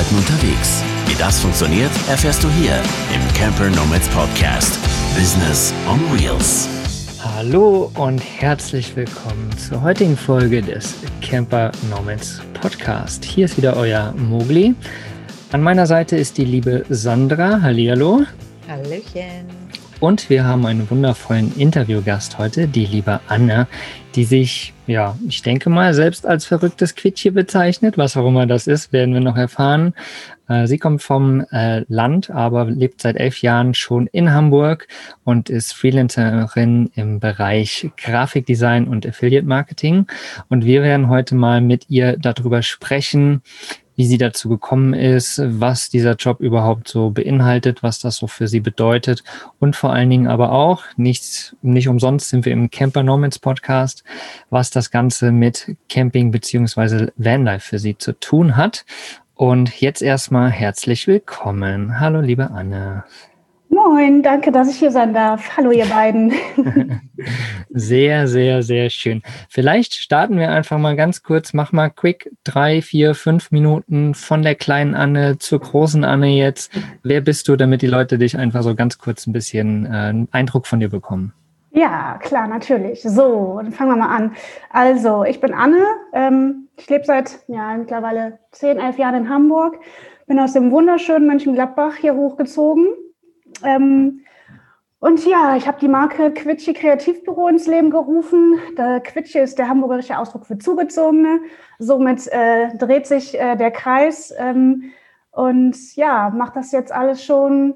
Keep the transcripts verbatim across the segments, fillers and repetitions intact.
Mobilitäten unterwegs. Wie das funktioniert, erfährst du hier im Camper Nomads Podcast. Business on Wheels. Hallo und herzlich willkommen zur heutigen Folge des Camper Nomads Podcast. Hier ist wieder euer Mogli. An meiner Seite ist die liebe Sandra. Hallihallo. Hallöchen. Und wir haben einen wundervollen Interviewgast heute, die liebe Anne, die sich, ja, ich denke mal, selbst als verrücktes Quittchen bezeichnet. Was auch immer das ist, werden wir noch erfahren. Äh, sie kommt vom äh, Land, aber lebt seit elf Jahren schon in Hamburg und ist Freelancerin im Bereich Grafikdesign und Affiliate Marketing. Und wir werden heute mal mit ihr darüber sprechen, wie sie dazu gekommen ist, was dieser Job überhaupt so beinhaltet, was das so für sie bedeutet und vor allen Dingen aber auch, nicht, nicht umsonst sind wir im Camper Nomads Podcast, was das Ganze mit Camping bzw. Vanlife für sie zu tun hat. Und jetzt erstmal herzlich willkommen. Hallo, liebe Anne. Moin, danke, dass ich hier sein darf. Hallo, ihr beiden. Sehr, sehr, sehr schön. Vielleicht starten wir einfach mal ganz kurz. Mach mal quick drei, vier, fünf Minuten von der kleinen Anne zur großen Anne jetzt. Wer bist du, damit die Leute dich einfach so ganz kurz ein bisschen äh, einen Eindruck von dir bekommen? Ja, klar, natürlich. So, dann fangen wir mal an. Also, ich bin Anne. Ähm, ich lebe seit ja, mittlerweile zehn, elf Jahren in Hamburg. Bin aus dem wunderschönen Mönchengladbach hier hochgezogen. Ähm, und ja, ich habe die Marke Quittche Kreativbüro ins Leben gerufen. Der Quittche ist der hamburgerische Ausdruck für Zugezogene. Somit äh, dreht sich äh, der Kreis. Ähm, und ja, mache das jetzt alles schon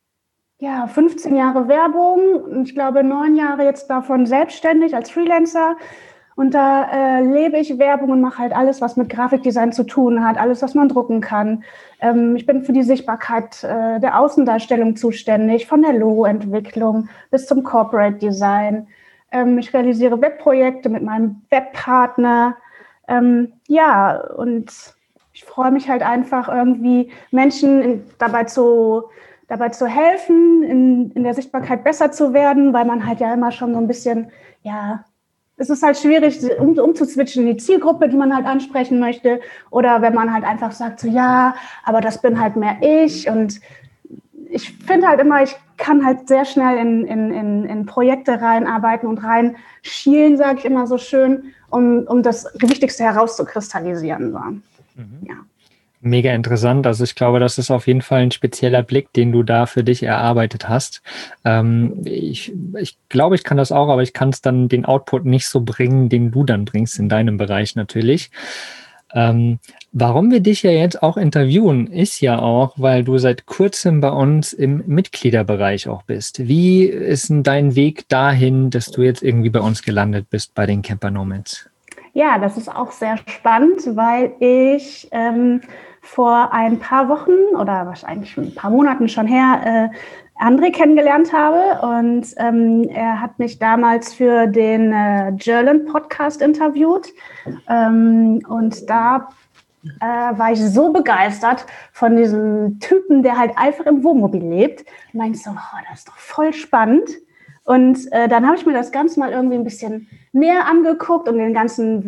ja, fünfzehn Jahre Werbung. Und ich glaube, neun Jahre jetzt davon selbstständig als Freelancer. Und da äh, lebe ich Werbung und mache halt alles, was mit Grafikdesign zu tun hat, alles, was man drucken kann. Ähm, ich bin für die Sichtbarkeit äh, der Außendarstellung zuständig, von der Logoentwicklung bis zum Corporate Design. Ähm, ich realisiere Webprojekte mit meinem Webpartner. Ähm, ja, und ich freue mich halt einfach irgendwie, Menschen in, dabei zu dabei zu helfen, in, in der Sichtbarkeit besser zu werden, weil man halt ja immer schon so ein bisschen, ja, es ist halt schwierig, um, umzuswitchen in die Zielgruppe, die man halt ansprechen möchte. Oder wenn man halt einfach sagt, so ja, aber das bin halt mehr ich. Und ich finde halt immer, ich kann halt sehr schnell in, in, in, in Projekte reinarbeiten und reinschielen, sage ich immer so schön, um, um das Wichtigste herauszukristallisieren. So. Mhm. Ja. Mega interessant. Also ich glaube, das ist auf jeden Fall ein spezieller Blick, den du da für dich erarbeitet hast. Ähm, ich, ich glaube, ich kann das auch, aber ich kann es dann den Output nicht so bringen, den du dann bringst in deinem Bereich natürlich. Ähm, warum wir dich ja jetzt auch interviewen, ist ja auch, weil du seit kurzem bei uns im Mitgliederbereich auch bist. Wie ist denn dein Weg dahin, dass du jetzt irgendwie bei uns gelandet bist bei den Camper Nomads? Ja, das ist auch sehr spannend, weil ich ähm, vor ein paar Wochen oder wahrscheinlich ein paar Monaten schon her äh, André kennengelernt habe und ähm, er hat mich damals für den äh, Jerland Podcast interviewt ähm, und da äh, war ich so begeistert von diesem Typen, der halt einfach im Wohnmobil lebt. Ich meinte so, oh, das ist doch voll spannend. Und äh, dann habe ich mir das Ganze mal irgendwie ein bisschen näher angeguckt und den ganzen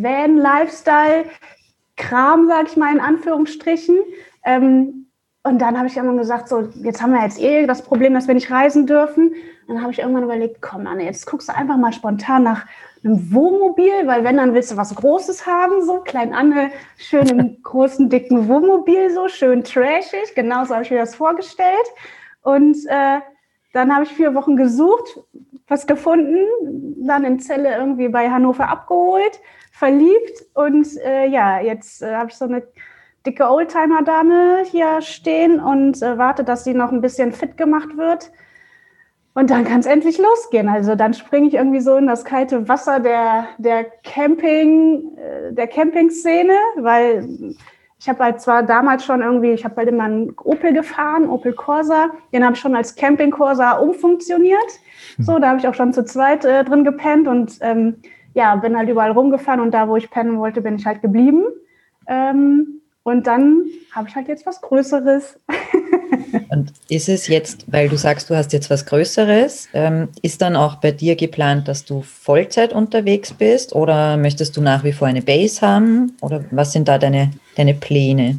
Van-Lifestyle-Kram, sage ich mal in Anführungsstrichen. Ähm, und dann habe ich irgendwann gesagt, so jetzt haben wir jetzt eh das Problem, dass wir nicht reisen dürfen. Und dann habe ich irgendwann überlegt, komm Anne, jetzt guckst du einfach mal spontan nach einem Wohnmobil, weil wenn, dann willst du was Großes haben, so klein Anne, schön im großen, dicken Wohnmobil, so schön trashig. Genauso habe ich mir das vorgestellt. Und äh, dann habe ich vier Wochen gesucht, was gefunden, dann in Celle irgendwie bei Hannover abgeholt, verliebt und äh, ja, jetzt äh, habe ich so eine dicke Oldtimer-Dame hier stehen und äh, warte, dass sie noch ein bisschen fit gemacht wird und dann kann es endlich losgehen. Also dann springe ich irgendwie so in das kalte Wasser der, der Camping, äh, der Camping-Szene, weil ich habe halt zwar damals schon irgendwie, ich habe halt immer einen Opel gefahren, Opel Corsa, den habe ich schon als Camping Corsa umfunktioniert. So, da habe ich auch schon zu zweit äh, drin gepennt und ähm, ja, bin halt überall rumgefahren und da, wo ich pennen wollte, bin ich halt geblieben. Ähm, und dann habe ich halt jetzt was Größeres. Und ist es jetzt, weil du sagst, du hast jetzt was Größeres, ähm, ist dann auch bei dir geplant, dass du Vollzeit unterwegs bist oder möchtest du nach wie vor eine Base haben oder was sind da deine, deine Pläne?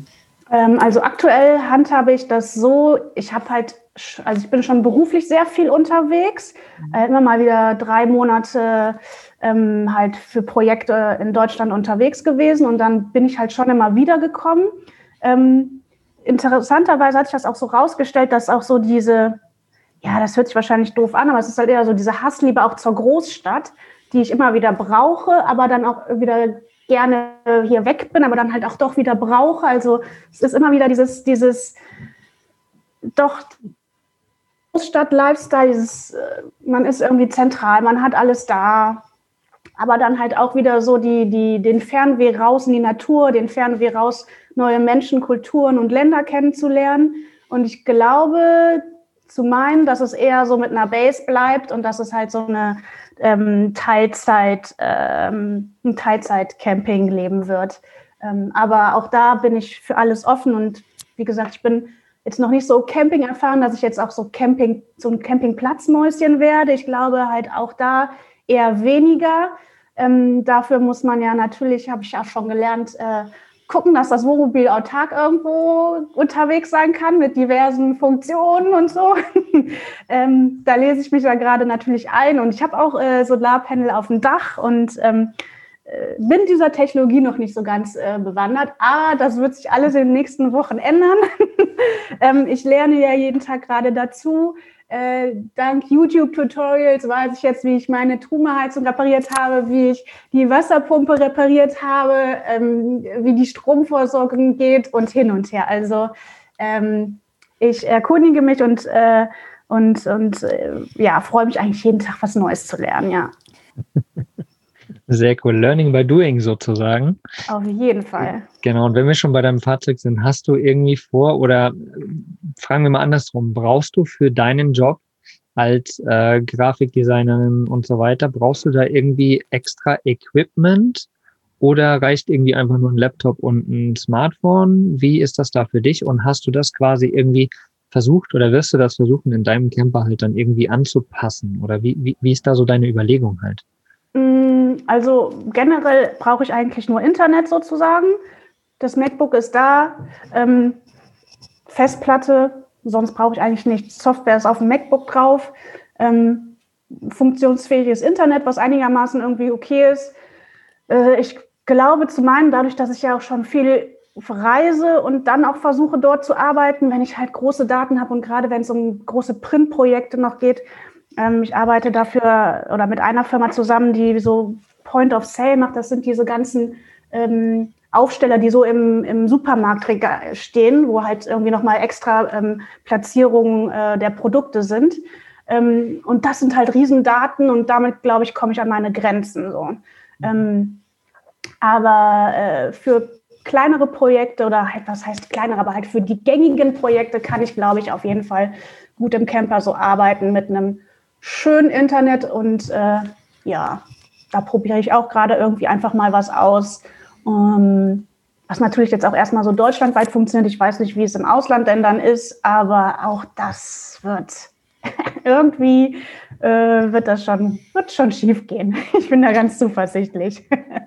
Ähm, also aktuell handhabe ich das so, ich habe halt, also ich bin schon beruflich sehr viel unterwegs, äh, immer mal wieder drei Monate ähm, halt für Projekte in Deutschland unterwegs gewesen und dann bin ich halt schon immer wieder gekommen. Ähm, interessanterweise hat sich das auch so rausgestellt, dass auch so diese, ja, das hört sich wahrscheinlich doof an, aber es ist halt eher so diese Hassliebe auch zur Großstadt, die ich immer wieder brauche, aber dann auch wieder gerne hier weg bin, aber dann halt auch doch wieder brauche. Also es ist immer wieder dieses, dieses doch Großstadt-Lifestyle, dieses, man ist irgendwie zentral, man hat alles da, aber dann halt auch wieder so die, die, den Fernweh raus in die Natur, den Fernweh raus, neue Menschen, Kulturen und Länder kennenzulernen. Und ich glaube zu meinen, dass es eher so mit einer Base bleibt und dass es halt so eine ähm, Teilzeit, ähm, ein Teilzeit-Camping leben wird. Ähm, aber auch da bin ich für alles offen und wie gesagt, ich bin jetzt noch nicht so Camping erfahren, dass ich jetzt auch so Camping, so ein Campingplatzmäuschen werde. Ich glaube halt auch da eher weniger. Ähm, dafür muss man ja natürlich, habe ich ja schon gelernt, äh, gucken, dass das Wohnmobil autark irgendwo unterwegs sein kann mit diversen Funktionen und so. ähm, da lese ich mich da gerade natürlich ein und ich habe auch äh, Solarpanel auf dem Dach und ähm, äh, bin dieser Technologie noch nicht so ganz äh, bewandert, aber das wird sich alles in den nächsten Wochen ändern. ähm, ich lerne ja jeden Tag gerade dazu. Äh, dank YouTube-Tutorials weiß ich jetzt, wie ich meine Trumeheizung repariert habe, wie ich die Wasserpumpe repariert habe, ähm, wie die Stromversorgung geht und hin und her. Also ähm, ich erkundige mich und, äh, und, und äh, ja, freue mich eigentlich jeden Tag was Neues zu lernen, ja. Sehr cool. Learning by doing sozusagen. Auf jeden Fall. Genau. Und wenn wir schon bei deinem Fahrzeug sind, hast du irgendwie vor oder fragen wir mal andersrum, brauchst du für deinen Job als äh, Grafikdesignerin und so weiter, brauchst du da irgendwie extra Equipment oder reicht irgendwie einfach nur ein Laptop und ein Smartphone? Wie ist das da für dich? Und hast du das quasi irgendwie versucht oder wirst du das versuchen, in deinem Camper halt dann irgendwie anzupassen? Oder wie, wie, wie ist da so deine Überlegung halt? Also generell brauche ich eigentlich nur Internet sozusagen. Das MacBook ist da, ähm, Festplatte, sonst brauche ich eigentlich nichts. Software ist auf dem MacBook drauf, ähm, funktionsfähiges Internet, was einigermaßen irgendwie okay ist. Äh, ich glaube zu meinen, dadurch, dass ich ja auch schon viel reise und dann auch versuche, dort zu arbeiten, wenn ich halt große Daten habe und gerade wenn es um große Printprojekte noch geht, ich arbeite dafür oder mit einer Firma zusammen, die so Point of Sale macht. Das sind diese ganzen ähm, Aufsteller, die so im, im Supermarktregal stehen, wo halt irgendwie nochmal extra ähm, Platzierungen äh, der Produkte sind. Ähm, und das sind halt Riesendaten und damit, glaube ich, komme ich an meine Grenzen. So. Ähm, aber äh, für kleinere Projekte oder halt, was heißt kleinere, aber halt für die gängigen Projekte kann ich, glaube ich, auf jeden Fall gut im Camper so arbeiten mit einem schön Internet und äh, ja, da probiere ich auch gerade irgendwie einfach mal was aus, um, was natürlich jetzt auch erstmal so deutschlandweit funktioniert. Ich weiß nicht, wie es im Ausland denn dann ist, aber auch das wird irgendwie äh, wird das schon, wird schon schief gehen. Ich bin da ganz zuversichtlich.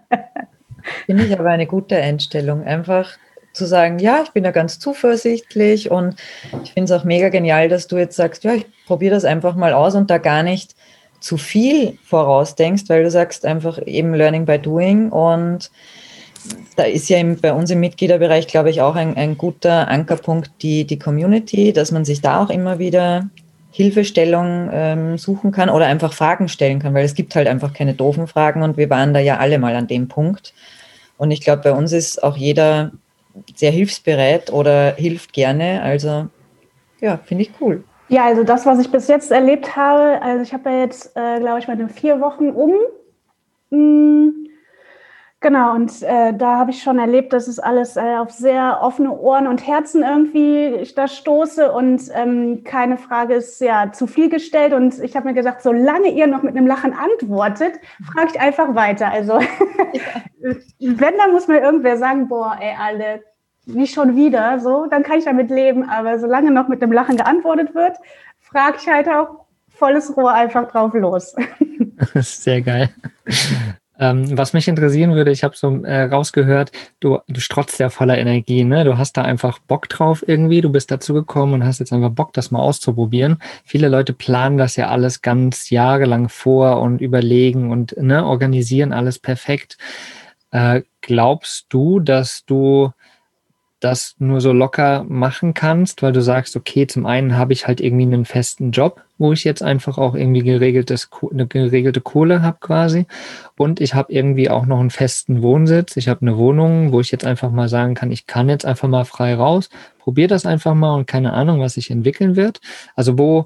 Finde ich aber eine gute Einstellung, einfach zu sagen, ja, ich bin da ganz zuversichtlich und ich finde es auch mega genial, dass du jetzt sagst, ja, ich probiere das einfach mal aus und da gar nicht zu viel vorausdenkst, weil du sagst einfach eben Learning by Doing und da ist ja im, bei uns im Mitgliederbereich, glaube ich, auch ein, ein guter Ankerpunkt die, die Community, dass man sich da auch immer wieder Hilfestellung ähm, suchen kann oder einfach Fragen stellen kann, weil es gibt halt einfach keine doofen Fragen und wir waren da ja alle mal an dem Punkt und ich glaube, bei uns ist auch jeder sehr hilfsbereit oder hilft gerne. Also ja, finde ich cool. Ja, also das, was ich bis jetzt erlebt habe, also ich habe ja jetzt, äh, glaube ich, meine vier Wochen um. Mhm. Genau, und äh, da habe ich schon erlebt, dass es alles äh, auf sehr offene Ohren und Herzen irgendwie ich da stoße und ähm, keine Frage ist ja zu viel gestellt und ich habe mir gesagt, solange ihr noch mit einem Lachen antwortet, frage ich einfach weiter. Also ja. Wenn, dann muss mir irgendwer sagen, boah, ey, alle, nicht schon wieder, so, dann kann ich damit leben, aber solange noch mit einem Lachen geantwortet wird, frage ich halt auch volles Rohr einfach drauf los. Sehr geil. Ähm, was mich interessieren würde, ich habe so äh, rausgehört, du, du strotzt ja voller Energie, ne? Du hast da einfach Bock drauf irgendwie, du bist dazu gekommen und hast jetzt einfach Bock, das mal auszuprobieren. Viele Leute planen das ja alles ganz jahrelang vor und überlegen und ne, organisieren alles perfekt. Äh, glaubst du, dass du das nur so locker machen kannst, weil du sagst, okay, zum einen habe ich halt irgendwie einen festen Job, wo ich jetzt einfach auch irgendwie geregeltes, eine geregelte Kohle habe quasi und ich habe irgendwie auch noch einen festen Wohnsitz, ich habe eine Wohnung, wo ich jetzt einfach mal sagen kann, ich kann jetzt einfach mal frei raus, probiere das einfach mal und keine Ahnung, was sich entwickeln wird. Also wo,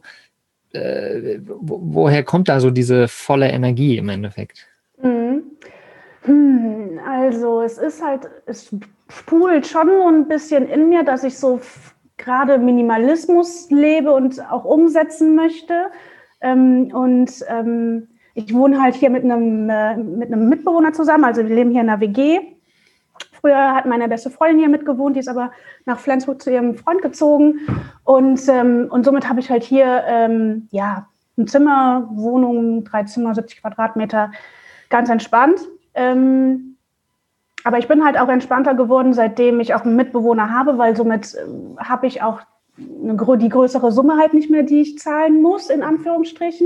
äh, wo woher kommt da so diese volle Energie im Endeffekt? Mhm. Hm, also es ist halt, es sprudelt schon so ein bisschen in mir, dass ich so f- gerade Minimalismus lebe und auch umsetzen möchte. Ähm, und ähm, ich wohne halt hier mit einem, äh, mit einem Mitbewohner zusammen, also wir leben hier in einer W G. Früher hat meine beste Freundin hier mitgewohnt, die ist aber nach Flensburg zu ihrem Freund gezogen. Und, ähm, und somit habe ich halt hier ähm, ja, ein Zimmer, Wohnung, drei Zimmer, siebzig Quadratmeter, ganz entspannt. Ähm, aber ich bin halt auch entspannter geworden, seitdem ich auch einen Mitbewohner habe, weil somit äh, habe ich auch eine, die größere Summe halt nicht mehr, die ich zahlen muss, in Anführungsstrichen.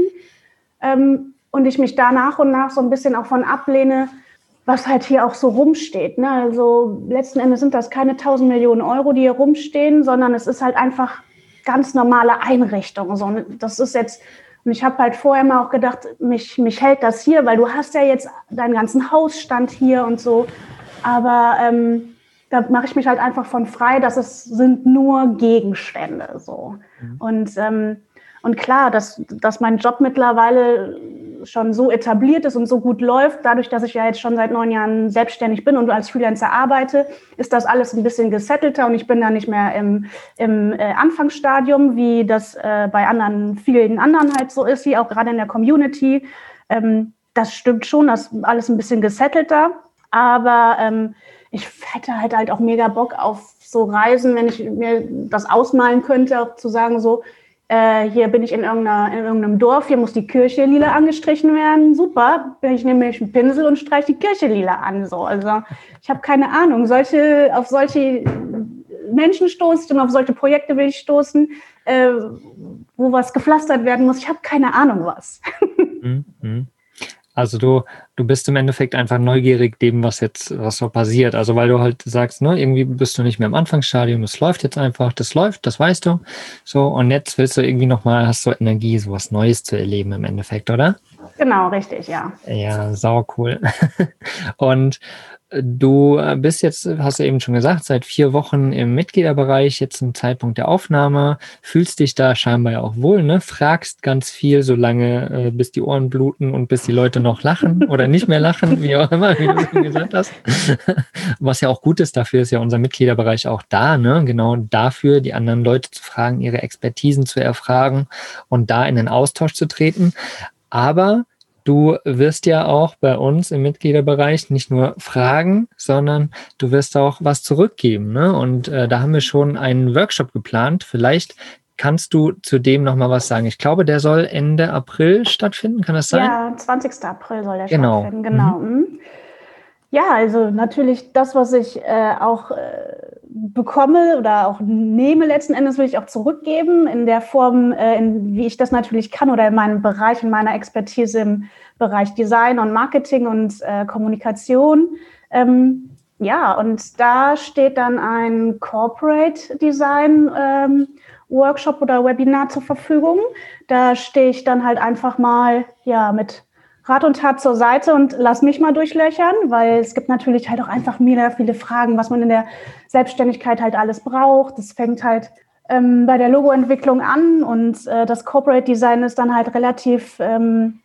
Ähm, und ich mich da nach und nach so ein bisschen auch von ablehne, was halt hier auch so rumsteht. Ne? Also letzten Endes sind das keine tausend Millionen Euro, die hier rumstehen, sondern es ist halt einfach ganz normale Einrichtung. So, das ist jetzt, und ich habe halt vorher mal auch gedacht, mich, mich hält das hier, weil du hast ja jetzt deinen ganzen Hausstand hier und so. Aber ähm, da mache ich mich halt einfach von frei, dass es sind nur Gegenstände. So. Mhm. Und, ähm, und klar, dass, dass mein Job mittlerweile schon so etabliert ist und so gut läuft, dadurch, dass ich ja jetzt schon seit neun Jahren selbstständig bin und als Freelancer arbeite, ist das alles ein bisschen gesettelter und ich bin da nicht mehr im, im äh, Anfangsstadium, wie das äh, bei anderen, vielen anderen halt so ist, wie auch gerade in der Community. Ähm, das stimmt schon, das ist alles ein bisschen gesettelter, aber ähm, ich hätte halt, halt auch mega Bock auf so Reisen, wenn ich mir das ausmalen könnte, auch zu sagen so, Äh, hier bin ich in, irgendeiner, in irgendeinem Dorf, hier muss die Kirche lila angestrichen werden. Super, ich nehme mich einen Pinsel und streiche die Kirche lila an. So. Also ich habe keine Ahnung, solche, auf solche Menschen stoße ich und auf solche Projekte will ich stoßen, äh, wo was gepflastert werden muss. Ich habe keine Ahnung was. Mhm. Also du, du bist im Endeffekt einfach neugierig dem, was jetzt, was so passiert. Also weil du halt sagst, ne, irgendwie bist du nicht mehr im Anfangsstadium, es läuft jetzt einfach, das läuft, das weißt du. So, und jetzt willst du irgendwie nochmal, hast du Energie, so was Neues zu erleben im Endeffekt, oder? Genau, richtig, ja. Ja, sau cool. Und du bist jetzt, hast du eben schon gesagt, seit vier Wochen im Mitgliederbereich, jetzt zum Zeitpunkt der Aufnahme, fühlst dich da scheinbar ja auch wohl, ne? Fragst ganz viel, solange äh, bis die Ohren bluten und bis die Leute noch lachen oder nicht mehr lachen, wie auch immer, wie du schon gesagt hast. Was ja auch gut ist, dafür ist ja unser Mitgliederbereich auch da, ne? Genau dafür, die anderen Leute zu fragen, ihre Expertisen zu erfragen und da in den Austausch zu treten. Aber du wirst ja auch bei uns im Mitgliederbereich nicht nur fragen, sondern du wirst auch was zurückgeben. Ne? Und äh, da haben wir schon einen Workshop geplant. Vielleicht kannst du zu dem nochmal was sagen. Ich glaube, der soll Ende April stattfinden. Kann das sein? Ja, zwanzigsten April soll der genau. stattfinden. Genau. Mhm. Ja, also natürlich das, was ich äh, auch äh, bekomme oder auch nehme, letzten Endes will ich auch zurückgeben in der Form, äh, in, wie ich das natürlich kann oder in meinem Bereich, in meiner Expertise im Bereich Design und Marketing und äh, Kommunikation. Ähm, ja, und da steht dann ein Corporate Design ähm, Workshop oder Webinar zur Verfügung. Da stehe ich dann halt einfach mal ja mit Rat und Tat zur Seite und lass mich mal durchlöchern, weil es gibt natürlich halt auch einfach mega viele Fragen, was man in der Selbstständigkeit halt alles braucht. Das fängt halt ähm, bei der Logoentwicklung an und äh, das Corporate Design ist dann halt relativ ähm,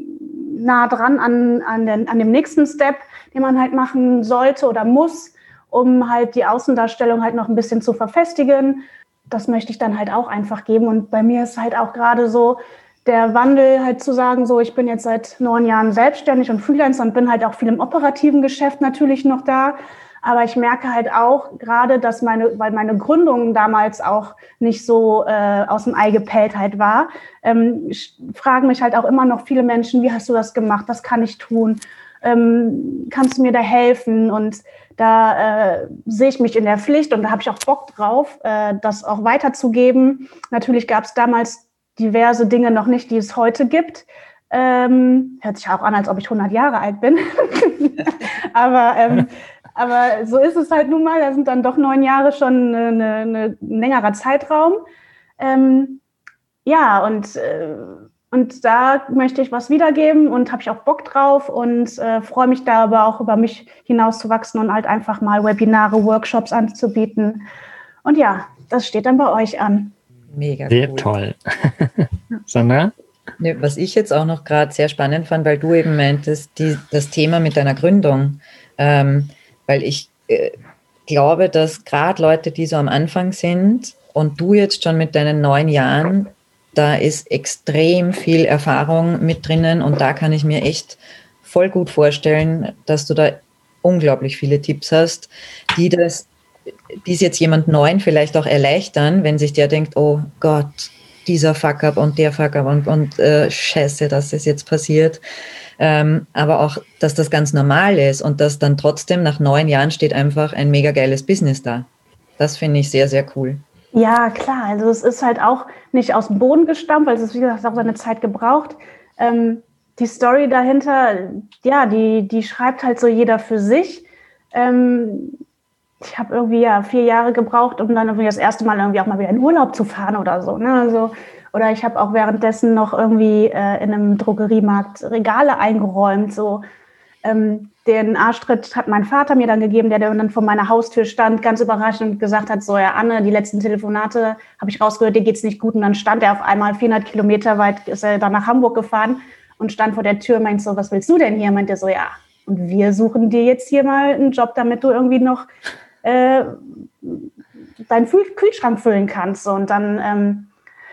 nah dran an, an, den, an dem nächsten Step, den man halt machen sollte oder muss, um halt die Außendarstellung halt noch ein bisschen zu verfestigen. Das möchte ich dann halt auch einfach geben und bei mir ist halt auch gerade so, der Wandel halt zu sagen, so ich bin jetzt seit neun Jahren selbstständig und Freelancer und bin halt auch viel im operativen Geschäft natürlich noch da. Aber ich merke halt auch gerade, dass meine, weil meine Gründung damals auch nicht so äh, aus dem Ei gepellt halt war, ähm, fragen mich halt auch immer noch viele Menschen, wie hast du das gemacht, was kann ich tun? ähm, kannst du mir da helfen? Und da äh, sehe ich mich in der Pflicht und da habe ich auch Bock drauf, äh, das auch weiterzugeben. Natürlich gab es damals diverse Dinge noch nicht, die es heute gibt. Ähm, hört sich auch an, als ob ich hundert Jahre alt bin. aber, ähm, aber so ist es halt nun mal. Da sind dann doch neun Jahre schon eine, eine, ein längerer Zeitraum. Ähm, ja, und, äh, und da möchte ich was wiedergeben und habe ich auch Bock drauf und äh, freue mich da aber auch über mich hinauszuwachsen und halt einfach mal Webinare, Workshops anzubieten. Und ja, das steht dann bei euch an. Mega Sehr cool. toll. Sandra? Was ich jetzt auch noch gerade sehr spannend fand, weil du eben meintest, die, das Thema mit deiner Gründung, ähm, weil ich äh, glaube, dass gerade Leute, die so am Anfang sind und du jetzt schon mit deinen neun Jahren, da ist extrem viel Erfahrung mit drinnen und da kann ich mir echt voll gut vorstellen, dass du da unglaublich viele Tipps hast, die das, die es jetzt jemand Neuen vielleicht auch erleichtern, wenn sich der denkt, oh Gott, dieser Fuck-up und der Fuck-up und, und äh, scheiße, dass das jetzt passiert. Ähm, aber auch, dass das ganz normal ist und dass dann trotzdem nach neun Jahren steht einfach ein mega geiles Business da. Das finde ich sehr, sehr cool. Ja, klar. Also es ist halt auch nicht aus dem Boden gestampft, weil es ist, wie gesagt, auch seine Zeit gebraucht. Ähm, die Story dahinter, ja, die, die schreibt halt so jeder für sich. Ähm, ich habe irgendwie ja vier Jahre gebraucht, um dann irgendwie das erste Mal irgendwie auch mal wieder in Urlaub zu fahren oder so. Ne? Also, oder ich habe auch währenddessen noch irgendwie äh, in einem Drogeriemarkt Regale eingeräumt. So. Ähm, den Arschtritt hat mein Vater mir dann gegeben, der dann vor meiner Haustür stand, ganz überrascht und gesagt hat, so, ja Anne, die letzten Telefonate habe ich rausgehört, dir geht's nicht gut. Und dann stand er auf einmal vierhundert Kilometer weit, ist er dann nach Hamburg gefahren und stand vor der Tür und meinte so, was willst du denn hier? Meint er so, ja, und wir suchen dir jetzt hier mal einen Job, damit du irgendwie noch äh, deinen Kühlschrank füllen kannst. Und dann ähm,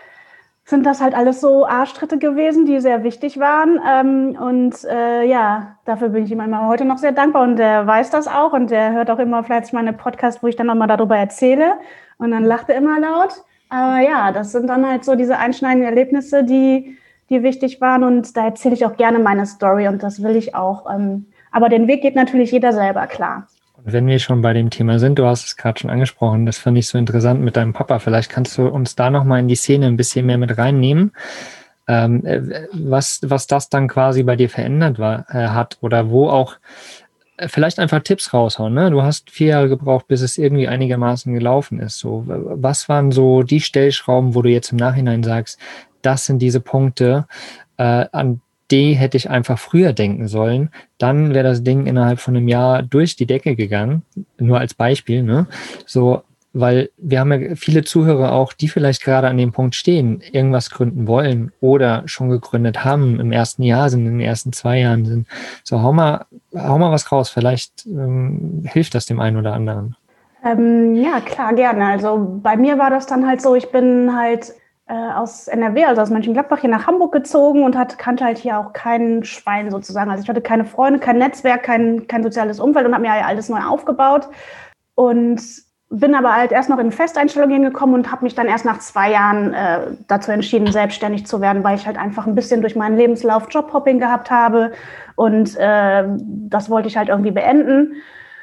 sind das halt alles so Arschtritte gewesen, die sehr wichtig waren. Ähm, und äh, ja, dafür bin ich ihm immer heute noch sehr dankbar. Und der weiß das auch. Und der hört auch immer fleißig meine Podcasts, wo ich dann nochmal darüber erzähle. Und dann lacht er immer laut. Aber ja, das sind dann halt so diese einschneidenden Erlebnisse, die, die wichtig waren. Und da erzähle ich auch gerne meine Story. Und das will ich auch. Ähm, aber den Weg geht natürlich jeder selber, klar. Wenn wir schon bei dem Thema sind, du hast es gerade schon angesprochen, das fand ich so interessant mit deinem Papa. Vielleicht kannst du uns da nochmal in die Szene ein bisschen mehr mit reinnehmen, ähm, was, was das dann quasi bei dir verändert war, äh, hat oder wo auch äh, vielleicht einfach Tipps raushauen. Ne? Du hast vier Jahre gebraucht, bis es irgendwie einigermaßen gelaufen ist. So, was waren so die Stellschrauben, wo du jetzt im Nachhinein sagst, das sind diese Punkte, äh, an die hätte ich einfach früher denken sollen, dann wäre das Ding innerhalb von einem Jahr durch die Decke gegangen, nur als Beispiel, ne? So, weil wir haben ja viele Zuhörer auch, die vielleicht gerade an dem Punkt stehen, irgendwas gründen wollen oder schon gegründet haben, im ersten Jahr sind, in den ersten zwei Jahren sind. So, hau mal, hau mal was raus, vielleicht ähm, hilft das dem einen oder anderen. Ähm, ja, klar, gerne. Also bei mir war das dann halt so, ich bin halt aus N R W, also aus Mönchengladbach, hier nach Hamburg gezogen und hatte, kannte halt hier auch kein Schwein sozusagen. Also ich hatte keine Freunde, kein Netzwerk, kein, kein soziales Umfeld und habe mir ja alles neu aufgebaut. Und bin aber halt erst noch in Festeinstellung hingekommen und habe mich dann erst nach zwei Jahren äh, dazu entschieden, selbstständig zu werden, weil ich halt einfach ein bisschen durch meinen Lebenslauf Jobhopping gehabt habe. Und äh, das wollte ich halt irgendwie beenden.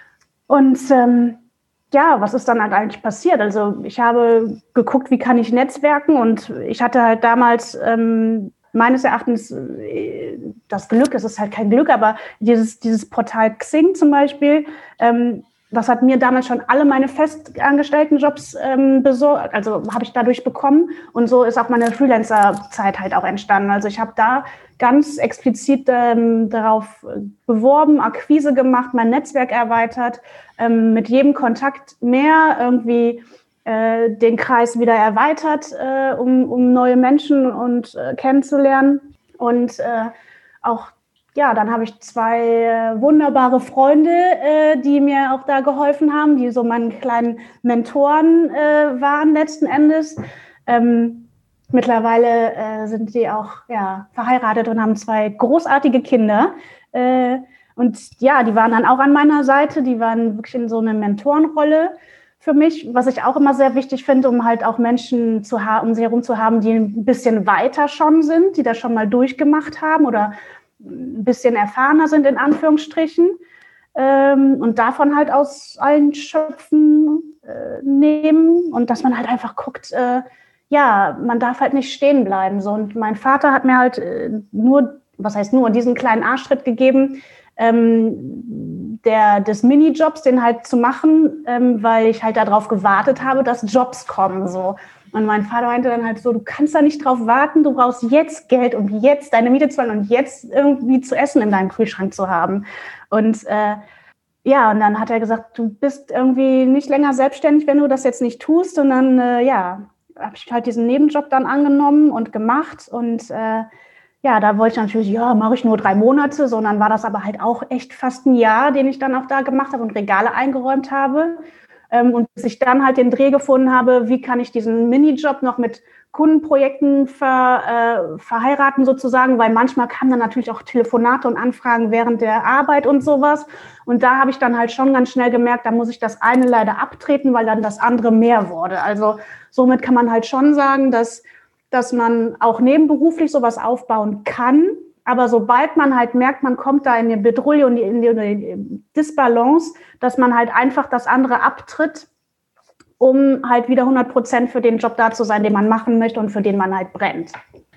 Und ähm, ja, was ist dann halt eigentlich passiert? Also ich habe geguckt, wie kann ich netzwerken und ich hatte halt damals ähm, meines Erachtens äh, das Glück, es ist halt kein Glück, aber dieses, dieses Portal Xing zum Beispiel, ähm, das hat mir damals schon alle meine festangestellten Jobs ähm, besorgt, also habe ich dadurch bekommen und so ist auch meine Freelancer-Zeit halt auch entstanden. Also ich habe da ganz explizit ähm, darauf beworben, Akquise gemacht, mein Netzwerk erweitert, ähm, mit jedem Kontakt mehr irgendwie äh, den Kreis wieder erweitert, äh, um, um neue Menschen und äh, kennenzulernen und äh, auch ja, dann habe ich zwei äh, wunderbare Freunde, äh, die mir auch da geholfen haben, die so meine kleinen Mentoren äh, waren letzten Endes. Ähm, mittlerweile äh, sind die auch ja, verheiratet und haben zwei großartige Kinder. Äh, und ja, die waren dann auch an meiner Seite, die waren wirklich in so einer Mentorenrolle für mich, was ich auch immer sehr wichtig finde, um halt auch Menschen zu haben, um sie herum zu haben, die ein bisschen weiter schon sind, die das schon mal durchgemacht haben oder ein bisschen erfahrener sind, in Anführungsstrichen, ähm, und davon halt aus allen Schöpfen äh, nehmen und dass man halt einfach guckt, äh, ja, man darf halt nicht stehen bleiben. So. Und mein Vater hat mir halt äh, nur, was heißt nur, diesen kleinen Arschtritt gegeben, ähm, der, des Minijobs, den halt zu machen, ähm, weil ich halt darauf gewartet habe, dass Jobs kommen. So. Und mein Vater meinte dann halt so, du kannst da nicht drauf warten, du brauchst jetzt Geld, um jetzt deine Miete zu zahlen und jetzt irgendwie zu essen in deinem Kühlschrank zu haben. Und äh, ja, und dann hat er gesagt, du bist irgendwie nicht länger selbstständig, wenn du das jetzt nicht tust. Und dann, äh, ja, habe ich halt diesen Nebenjob dann angenommen und gemacht. Und äh, ja, da wollte ich natürlich, ja, mache ich nur drei Monate. So, und dann war das aber halt auch echt fast ein Jahr, den ich dann auch da gemacht habe und Regale eingeräumt habe. Ähm, und bis ich dann halt den Dreh gefunden habe, wie kann ich diesen Minijob noch mit Kundenprojekten ver, äh, verheiraten sozusagen, weil manchmal kamen dann natürlich auch Telefonate und Anfragen während der Arbeit und sowas. Und da habe ich dann halt schon ganz schnell gemerkt, da muss ich das eine leider abtreten, weil dann das andere mehr wurde. Also somit kann man halt schon sagen, dass, dass man auch nebenberuflich sowas aufbauen kann. Aber sobald man halt merkt, man kommt da in die Bedrulle und in die, in die Disbalance, dass man halt einfach das andere abtritt, um halt wieder hundert Prozent für den Job da zu sein, den man machen möchte und für den man halt brennt.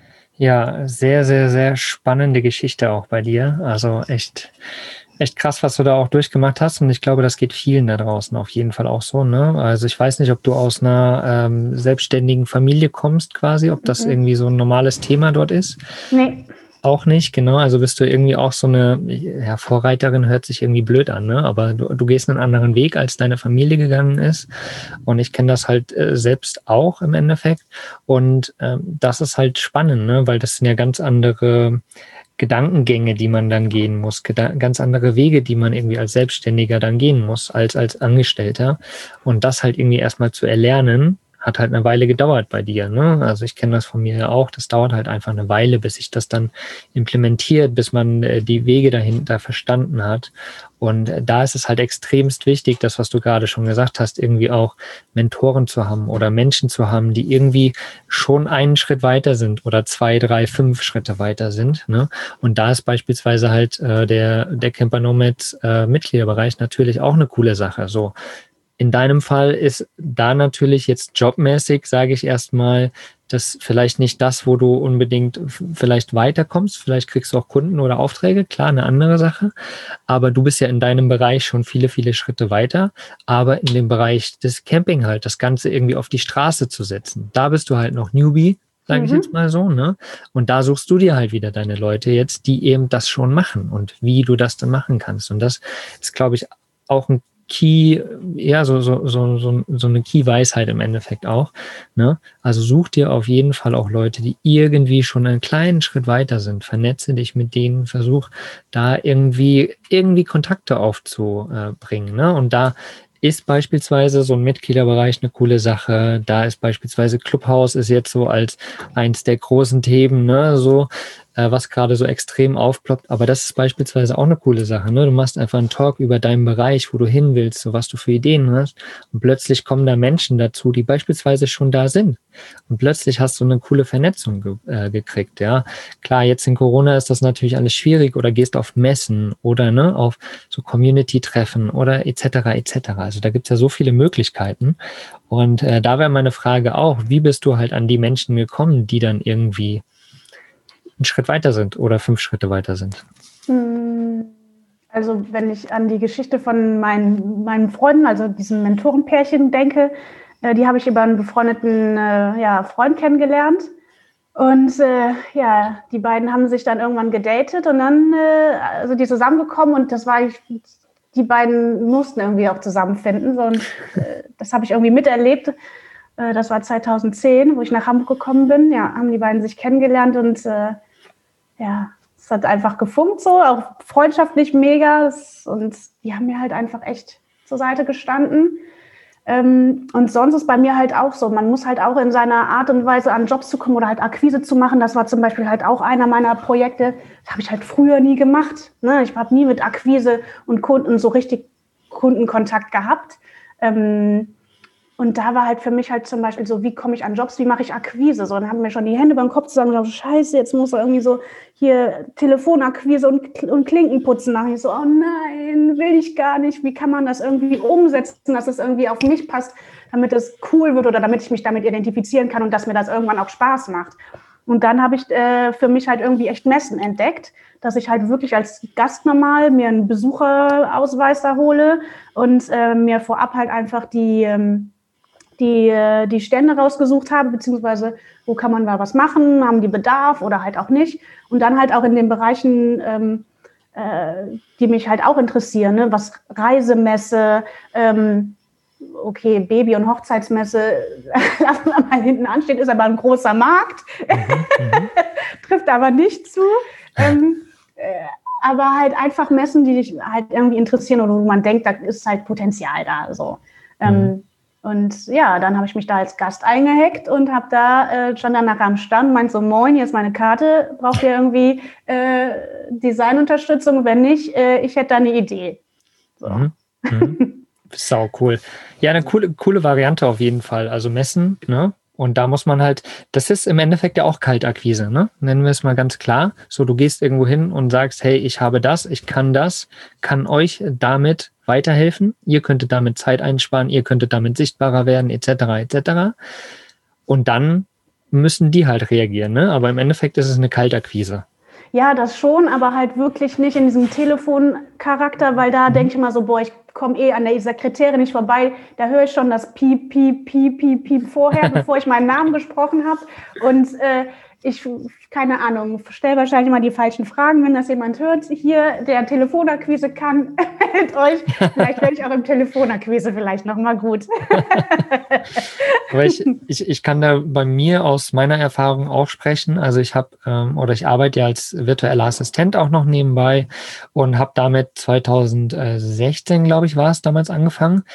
Ja, sehr, sehr, sehr spannende Geschichte auch bei dir. Also echt, echt krass, was du da auch durchgemacht hast. Und ich glaube, das geht vielen da draußen auf jeden Fall auch so, ne? Also ich weiß nicht, ob du aus einer ähm, selbstständigen Familie kommst quasi, ob das mhm. irgendwie so ein normales Thema dort ist. Nee. Auch nicht, genau. Also bist du irgendwie auch so eine, ja, Vorreiterin hört sich irgendwie blöd an, ne? Aber du, du gehst einen anderen Weg, als deine Familie gegangen ist. Und ich kenne das halt äh, selbst auch im Endeffekt. Und ähm, das ist halt spannend, ne? Weil das sind ja ganz andere Gedankengänge, die man dann gehen muss, geda- ganz andere Wege, die man irgendwie als Selbstständiger dann gehen muss, als als Angestellter. Und das halt irgendwie erstmal zu erlernen, hat halt eine Weile gedauert bei dir, ne? Also ich kenne das von mir auch. Das dauert halt einfach eine Weile, bis sich das dann implementiert, bis man äh, die Wege dahinter verstanden hat. Und äh, da ist es halt extremst wichtig, das, was du gerade schon gesagt hast, irgendwie auch Mentoren zu haben oder Menschen zu haben, die irgendwie schon einen Schritt weiter sind oder zwei, drei, fünf Schritte weiter sind, ne? Und da ist beispielsweise halt äh, der, der Camper Nomads äh, Mitgliederbereich natürlich auch eine coole Sache. So. In deinem Fall ist da natürlich jetzt jobmäßig, sage ich erstmal, das vielleicht nicht das, wo du unbedingt vielleicht weiterkommst. Vielleicht kriegst du auch Kunden oder Aufträge, klar, eine andere Sache. Aber du bist ja in deinem Bereich schon viele, viele Schritte weiter. Aber in dem Bereich des Camping halt, das Ganze irgendwie auf die Straße zu setzen, da bist du halt noch Newbie, sage mhm. ich jetzt mal so, ne? Und da suchst du dir halt wieder deine Leute jetzt, die eben das schon machen und wie du das dann machen kannst. Und das ist, glaube ich, auch ein Key, ja, so, so, so, so, so eine Key-Weisheit im Endeffekt auch, ne? Also such dir auf jeden Fall auch Leute, die irgendwie schon einen kleinen Schritt weiter sind. Vernetze dich mit denen, versuch da irgendwie, irgendwie Kontakte aufzubringen, ne? Und da ist beispielsweise so ein Mitgliederbereich eine coole Sache. Da ist beispielsweise Clubhouse ist jetzt so als eins der großen Themen, ne, so, äh, was gerade so extrem aufploppt. Aber das ist beispielsweise auch eine coole Sache, ne? Du machst einfach einen Talk über deinen Bereich, wo du hin willst, so was du für Ideen hast. Und plötzlich kommen da Menschen dazu, die beispielsweise schon da sind. Und plötzlich hast du eine coole Vernetzung ge- äh, gekriegt, ja. Klar, jetzt in Corona ist das natürlich alles schwierig oder gehst auf Messen oder, ne, auf so Community-Treffen oder et cetera et cetera. Also da gibt's ja so viele Möglichkeiten. Und äh, da wäre meine Frage auch, wie bist du halt an die Menschen gekommen, die dann irgendwie einen Schritt weiter sind oder fünf Schritte weiter sind? Also wenn ich an die Geschichte von meinen, meinen Freunden, also diesem Mentorenpärchen denke, äh, die habe ich über einen befreundeten äh, ja, Freund kennengelernt. Und äh, ja, die beiden haben sich dann irgendwann gedatet und dann äh, also die zusammengekommen und das war ich, die beiden mussten irgendwie auch zusammenfinden. So, und äh, das habe ich irgendwie miterlebt. Äh, das war zweitausendzehn, wo ich nach Hamburg gekommen bin. Ja, haben die beiden sich kennengelernt und äh, ja, es hat einfach gefunkt so, auch freundschaftlich mega. Und die haben mir halt einfach echt zur Seite gestanden. Ähm, und sonst ist bei mir halt auch so, man muss halt auch in seiner Art und Weise an Jobs zu kommen oder halt Akquise zu machen. Das war zum Beispiel halt auch einer meiner Projekte. Das habe ich halt früher nie gemacht. Ne? Ich habe nie mit Akquise und Kunden so richtig Kundenkontakt gehabt. Ähm, Und da war halt für mich halt zum Beispiel so, wie komme ich an Jobs, wie mache ich Akquise? So, dann haben mir schon die Hände beim Kopf zusammen gesagt, scheiße, jetzt muss er irgendwie so hier Telefonakquise und, und Klinken putzen. Da ich so, oh nein, will ich gar nicht. Wie kann man das irgendwie umsetzen, dass es irgendwie auf mich passt, damit es cool wird oder damit ich mich damit identifizieren kann und dass mir das irgendwann auch Spaß macht. Und dann habe ich äh, für mich halt irgendwie echt Messen entdeckt, dass ich halt wirklich als Gast normal mir einen Besucherausweis da hole und äh, mir vorab halt einfach die... Ähm, die die Stände rausgesucht habe, beziehungsweise wo kann man da was machen, haben die Bedarf oder halt auch nicht. Und dann halt auch in den Bereichen, ähm, äh, die mich halt auch interessieren, ne? Was Reisemesse, ähm, okay, Baby- und Hochzeitsmesse, lassen wir mal hinten anstehen, ist aber ein großer Markt, mhm, trifft aber nicht zu. Ähm, äh, aber halt einfach Messen, die dich halt irgendwie interessieren und wo man denkt, da ist halt Potenzial da. So. Mhm. Ähm, Und ja, dann habe ich mich da als Gast eingehackt und habe da äh, schon danach am Stand, meint so, moin, hier ist meine Karte, braucht ihr irgendwie äh, Designunterstützung? Wenn nicht, äh, ich hätte da eine Idee. So. Mhm. Mhm. Sau cool. Ja, eine coole, coole Variante auf jeden Fall. Also Messen, ne? Und da muss man halt, das ist im Endeffekt ja auch Kaltakquise, ne? Nennen wir es mal ganz klar. So, du gehst irgendwo hin und sagst, hey, ich habe das, ich kann das, kann euch damit weiterhelfen. Ihr könntet damit Zeit einsparen, ihr könntet damit sichtbarer werden, et cetera, et cetera. Und dann müssen die halt reagieren, ne? Aber im Endeffekt ist es eine Kaltakquise. Ja, das schon, aber halt wirklich nicht in diesem Telefoncharakter, weil da mhm. denke ich immer so, boah, ich komme eh an der Sekretärin nicht vorbei. Da höre ich schon das Piep, Piep, Piep, Piep, Piep vorher, bevor ich meinen Namen gesprochen habe. Und äh, ich, keine Ahnung, stelle wahrscheinlich mal die falschen Fragen, wenn das jemand hört. Hier, der Telefonakquise kann, meldet euch. Vielleicht werde ich auch im Telefonakquise vielleicht nochmal gut. Aber ich, ich, ich kann da bei mir aus meiner Erfahrung auch sprechen. Also ich habe, ähm, oder ich arbeite ja als virtueller Assistent auch noch nebenbei und habe damit zweitausendsechzehn, glaube ich, war es damals angefangen.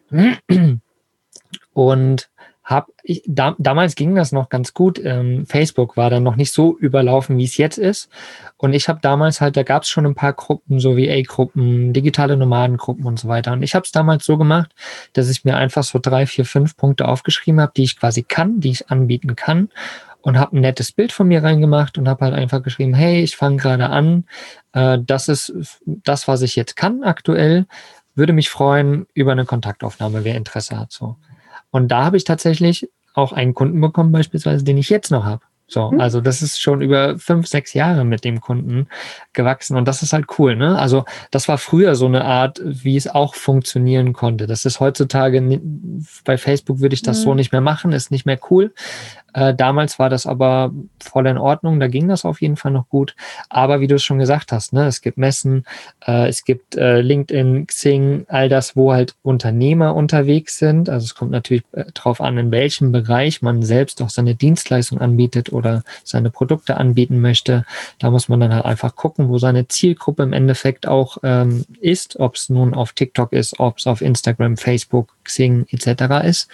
Und Hab ich, da, damals ging das noch ganz gut. Ähm, Facebook war dann noch nicht so überlaufen, wie es jetzt ist. Und ich habe damals halt, da gab es schon ein paar Gruppen, so wie A-Gruppen, digitale Nomadengruppen und so weiter. Und ich habe es damals so gemacht, dass ich mir einfach so drei, vier, fünf Punkte aufgeschrieben habe, die ich quasi kann, die ich anbieten kann. Und habe ein nettes Bild von mir reingemacht und habe halt einfach geschrieben, hey, ich fange gerade an. Äh, das ist das, was ich jetzt kann aktuell. Würde mich freuen über eine Kontaktaufnahme, wer Interesse hat. So. Und da habe ich tatsächlich auch einen Kunden bekommen, beispielsweise, den ich jetzt noch habe. So, mhm. Also das ist schon über fünf, sechs Jahre mit dem Kunden gewachsen und das ist halt cool, ne? Also das war früher so eine Art, wie es auch funktionieren konnte. Das ist heutzutage, bei Facebook würde ich das mhm. so nicht mehr machen, ist nicht mehr cool. Äh, damals war das aber voll in Ordnung, da ging das auf jeden Fall noch gut. Aber wie du es schon gesagt hast, ne, es gibt Messen, äh, es gibt äh, LinkedIn, Xing, all das, wo halt Unternehmer unterwegs sind. Also es kommt natürlich äh, drauf an, in welchem Bereich man selbst auch seine Dienstleistung anbietet oder seine Produkte anbieten möchte. Da muss man dann halt einfach gucken, wo seine Zielgruppe im Endeffekt auch ähm, ist, ob es nun auf TikTok ist, ob es auf Instagram, Facebook, Xing et cetera ist.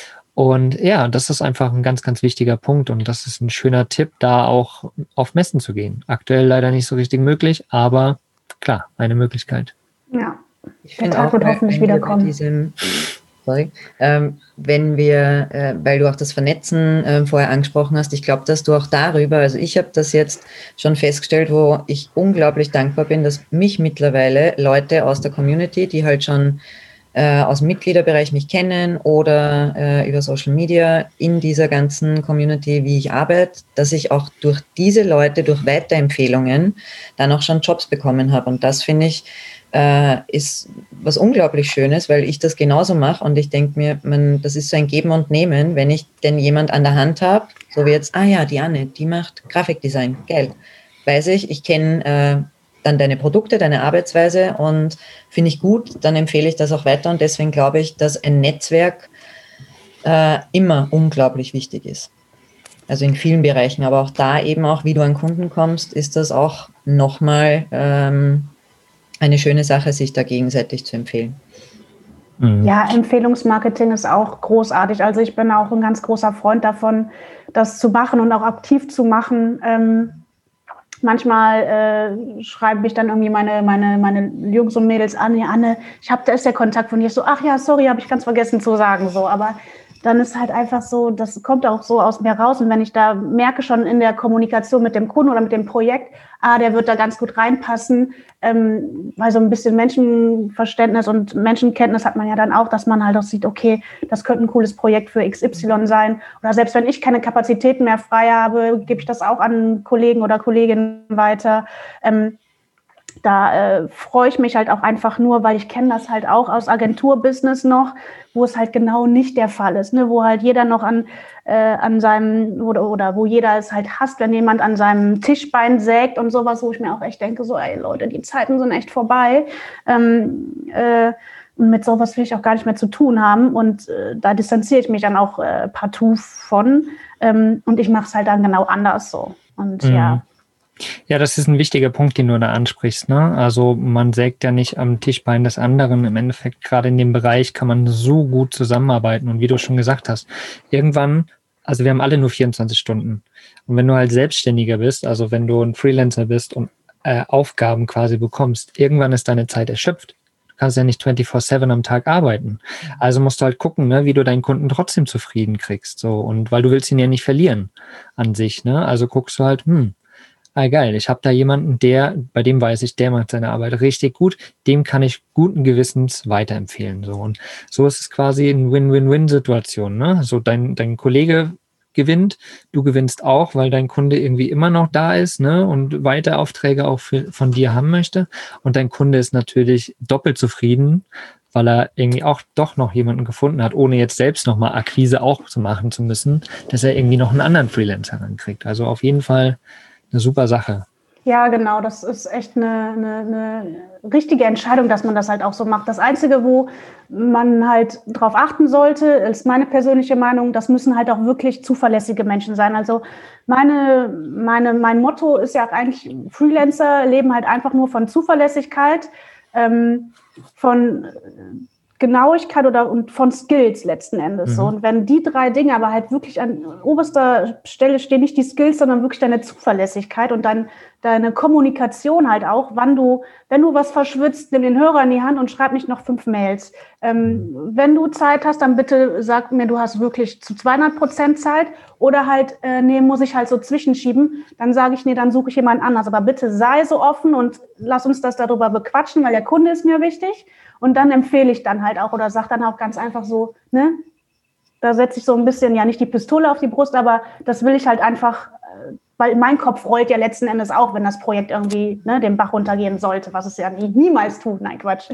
Und ja, das ist einfach ein ganz, ganz wichtiger Punkt und das ist ein schöner Tipp, da auch auf Messen zu gehen. Aktuell leider nicht so richtig möglich, aber klar, eine Möglichkeit. Ja, ich finde auch, wird hoffentlich wiederkommen. Diesem, sorry, ähm, wenn wir, äh, weil du auch das Vernetzen äh, vorher angesprochen hast, ich glaube, dass du auch darüber, also ich habe das jetzt schon festgestellt, wo ich unglaublich dankbar bin, dass mich mittlerweile Leute aus der Community, die halt schon Äh, aus dem Mitgliederbereich mich kennen oder äh, über Social Media in dieser ganzen Community, wie ich arbeite, dass ich auch durch diese Leute, durch Weiterempfehlungen dann auch schon Jobs bekommen habe. Und das, finde ich, äh, ist was unglaublich Schönes, weil ich das genauso mache und ich denke mir, man, das ist so ein Geben und Nehmen, wenn ich denn jemand an der Hand habe, so wie jetzt, ah ja, die Anne, die macht Grafikdesign, geil. Weiß ich, ich kenne äh, dann deine Produkte, deine Arbeitsweise und finde ich gut, dann empfehle ich das auch weiter und deswegen glaube ich, dass ein Netzwerk äh, immer unglaublich wichtig ist. Also in vielen Bereichen, aber auch da eben auch, wie du an Kunden kommst, ist das auch nochmal ähm, eine schöne Sache, sich da gegenseitig zu empfehlen. Ja, Empfehlungsmarketing ist auch großartig. Also ich bin auch ein ganz großer Freund davon, das zu machen und auch aktiv zu machen. Ähm, manchmal äh, schreiben mich dann irgendwie meine, meine, meine Jungs und Mädels an, ja, Anne, ich habe, da ist der Kontakt von dir. So, ach ja, sorry, habe ich ganz vergessen zu sagen, so, aber dann ist halt einfach so, das kommt auch so aus mir raus. Und wenn ich da merke schon in der Kommunikation mit dem Kunden oder mit dem Projekt, ah, der wird da ganz gut reinpassen, ähm, weil so ein bisschen Menschenverständnis und Menschenkenntnis hat man ja dann auch, dass man halt auch sieht, okay, das könnte ein cooles Projekt für X Y sein. Oder selbst wenn ich keine Kapazitäten mehr frei habe, gebe ich das auch an Kollegen oder Kolleginnen weiter. Ähm, Da äh, freue ich mich halt auch einfach nur, weil ich kenne das halt auch aus Agenturbusiness noch, wo es halt genau nicht der Fall ist, ne? Wo halt jeder noch an, äh, an seinem, oder, oder wo jeder es halt hasst, wenn jemand an seinem Tischbein sägt und sowas, wo ich mir auch echt denke, so, ey Leute, die Zeiten sind echt vorbei. Ähm, äh, und mit sowas will ich auch gar nicht mehr zu tun haben. Und äh, da distanziere ich mich dann auch äh, partout von. Ähm, und ich mache es halt dann genau anders so. Und mhm. ja. Ja, das ist ein wichtiger Punkt, den du da ansprichst, ne? Also man sägt ja nicht am Tischbein des anderen. Im Endeffekt, gerade in dem Bereich, kann man so gut zusammenarbeiten. Und wie du schon gesagt hast, irgendwann, also wir haben alle nur vierundzwanzig Stunden. Und wenn du halt Selbstständiger bist, also wenn du ein Freelancer bist und äh, Aufgaben quasi bekommst, irgendwann ist deine Zeit erschöpft. Du kannst ja nicht vierundzwanzig sieben am Tag arbeiten. Also musst du halt gucken, ne, wie du deinen Kunden trotzdem zufrieden kriegst. So, und weil du willst ihn ja nicht verlieren an sich, ne? Also guckst du halt, hm, ah, geil, ich habe da jemanden, der, bei dem weiß ich, der macht seine Arbeit richtig gut, dem kann ich guten Gewissens weiterempfehlen. So. Und so ist es quasi eine Win-Win-Win-Situation. Ne? So dein, dein Kollege gewinnt, du gewinnst auch, weil dein Kunde irgendwie immer noch da ist, ne, und weiter Aufträge auch für, von dir haben möchte. Und dein Kunde ist natürlich doppelt zufrieden, weil er irgendwie auch doch noch jemanden gefunden hat, ohne jetzt selbst nochmal Akquise auch zu machen zu müssen, dass er irgendwie noch einen anderen Freelancer rankriegt. Also auf jeden Fall eine super Sache. Ja, genau. Das ist echt eine, eine, eine richtige Entscheidung, dass man das halt auch so macht. Das Einzige, wo man halt drauf achten sollte, ist meine persönliche Meinung, das müssen halt auch wirklich zuverlässige Menschen sein. Also meine, meine, mein Motto ist ja eigentlich, Freelancer leben halt einfach nur von Zuverlässigkeit, ähm, von Genauigkeit oder und von Skills letzten Endes. Mhm. So. Und wenn die drei Dinge aber halt wirklich an oberster Stelle stehen, nicht die Skills, sondern wirklich deine Zuverlässigkeit und dein, deine Kommunikation halt auch, wann du, wenn du was verschwitzt, nimm den Hörer in die Hand und schreib nicht noch fünf Mails. Ähm, mhm. Wenn du Zeit hast, dann bitte sag mir, du hast wirklich zu zweihundert Prozent Zeit oder halt, äh, nee, muss ich halt so zwischenschieben. Dann sage ich, nee, dann suche ich jemanden anders. Aber bitte sei so offen und lass uns das darüber bequatschen, weil der Kunde ist mir wichtig. Und dann empfehle ich dann halt auch oder sage dann auch ganz einfach so, ne, da setze ich so ein bisschen, ja nicht die Pistole auf die Brust, aber das will ich halt einfach, weil mein Kopf rollt ja letzten Endes auch, wenn das Projekt irgendwie, ne, den Bach runtergehen sollte, was es ja nie, niemals tut. Nein, Quatsch.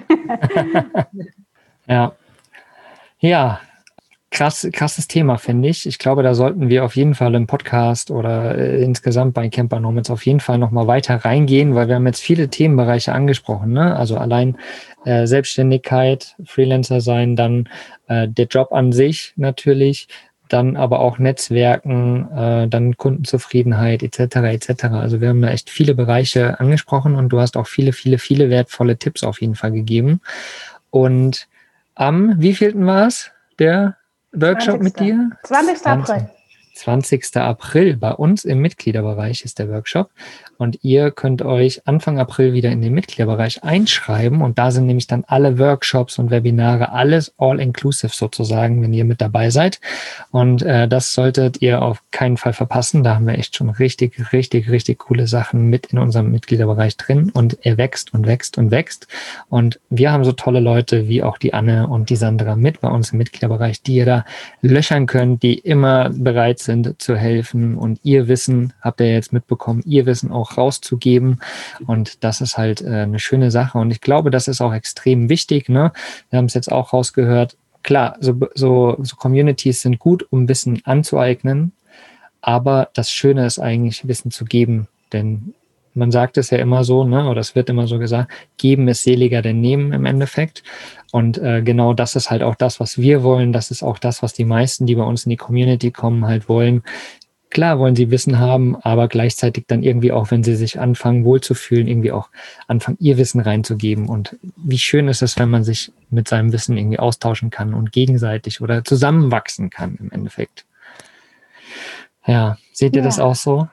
Ja. Ja. Krass, krasses Thema, finde ich. Ich glaube, da sollten wir auf jeden Fall im Podcast oder äh, insgesamt bei Camper Nomads auf jeden Fall nochmal weiter reingehen, weil wir haben jetzt viele Themenbereiche angesprochen, ne? Also allein äh, Selbstständigkeit, Freelancer sein, dann äh, der Job an sich natürlich, dann aber auch Netzwerken, äh, dann Kundenzufriedenheit et cetera et cetera. Also wir haben da echt viele Bereiche angesprochen und du hast auch viele, viele, viele wertvolle Tipps auf jeden Fall gegeben. Und am wievielten war es, der Workshop mit dir? zwanzigster April. zwanzigster April. Bei uns im Mitgliederbereich ist der Workshop. Und ihr könnt euch Anfang April wieder in den Mitgliederbereich einschreiben. Und da sind nämlich dann alle Workshops und Webinare, alles all-inclusive sozusagen, wenn ihr mit dabei seid. Und äh, das solltet ihr auf keinen Fall verpassen. Da haben wir echt schon richtig, richtig, richtig coole Sachen mit in unserem Mitgliederbereich drin. Und er wächst und wächst und wächst. Und wir haben so tolle Leute wie auch die Anne und die Sandra mit bei uns im Mitgliederbereich, die ihr da löchern könnt, die immer bereit sind zu helfen. Und ihr Wissen, habt ihr jetzt mitbekommen, ihr Wissen auch rauszugeben. Und das ist halt äh, eine schöne Sache. Und ich glaube, das ist auch extrem wichtig. Ne? Wir haben es jetzt auch rausgehört. Klar, so, so, so Communities sind gut, um Wissen anzueignen. Aber das Schöne ist eigentlich, Wissen zu geben. Denn man sagt es ja immer so, ne, oder es wird immer so gesagt, geben ist seliger denn nehmen im Endeffekt. Und äh, genau das ist halt auch das, was wir wollen. Das ist auch das, was die meisten, die bei uns in die Community kommen, halt wollen. Klar wollen sie Wissen haben, aber gleichzeitig dann irgendwie auch, wenn sie sich anfangen wohlzufühlen, irgendwie auch anfangen, ihr Wissen reinzugeben. Und wie schön ist es, wenn man sich mit seinem Wissen irgendwie austauschen kann und gegenseitig oder zusammenwachsen kann im Endeffekt. Ja, seht ihr ja. das auch so?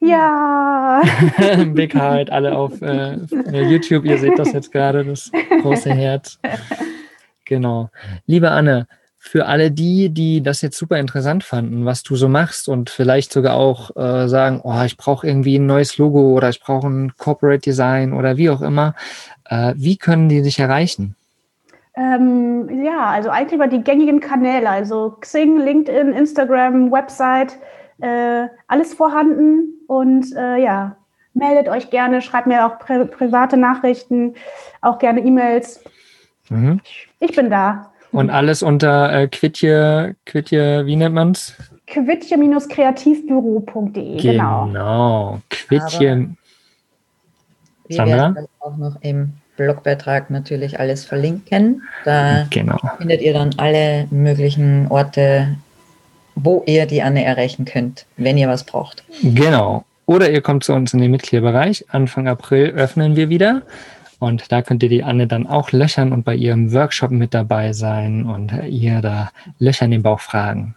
Ja. Big Heart, alle auf äh, YouTube, ihr seht das jetzt gerade, das große Herz. Genau. Liebe Anne, für alle die, die das jetzt super interessant fanden, was du so machst und vielleicht sogar auch äh, sagen, oh, ich brauche irgendwie ein neues Logo oder ich brauche ein Corporate Design oder wie auch immer, äh, wie können die dich erreichen? Ähm, ja, also eigentlich über die gängigen Kanäle, also Xing, LinkedIn, Instagram, Website, äh, alles vorhanden und äh, ja, meldet euch gerne, schreibt mir auch pri- private Nachrichten, auch gerne E-Mails. Mhm. Ich bin da. Und alles unter äh, Quitje, Quitje, wie nennt man's? Quitje-kreativbüro punkt de, genau. Genau, Quitje. Wir Sandra? werden dann auch noch im Blogbeitrag natürlich alles verlinken. Da Genau. findet ihr dann alle möglichen Orte, wo ihr die Anne erreichen könnt, wenn ihr was braucht. Genau. Oder ihr kommt zu uns in den Mitgliederbereich. Anfang April öffnen wir wieder. Und da könnt ihr die Anne dann auch löchern und bei ihrem Workshop mit dabei sein und ihr da Löcher in den Bauch fragen.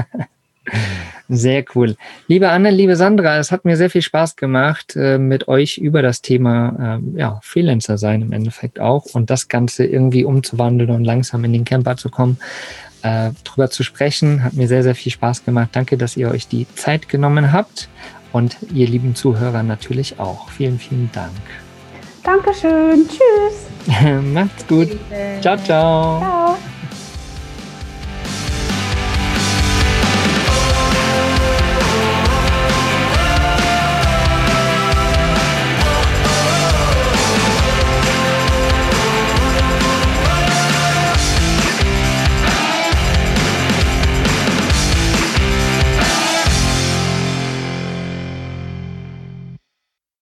Sehr cool. Liebe Anne, liebe Sandra, es hat mir sehr viel Spaß gemacht, mit euch über das Thema ja, Freelancer sein im Endeffekt auch und das Ganze irgendwie umzuwandeln und langsam in den Camper zu kommen, äh, drüber zu sprechen. Hat mir sehr, sehr viel Spaß gemacht. Danke, dass ihr euch die Zeit genommen habt und ihr lieben Zuhörer natürlich auch. Vielen, vielen Dank. Dankeschön. Tschüss. Macht's gut. Ciao, ciao. Ciao.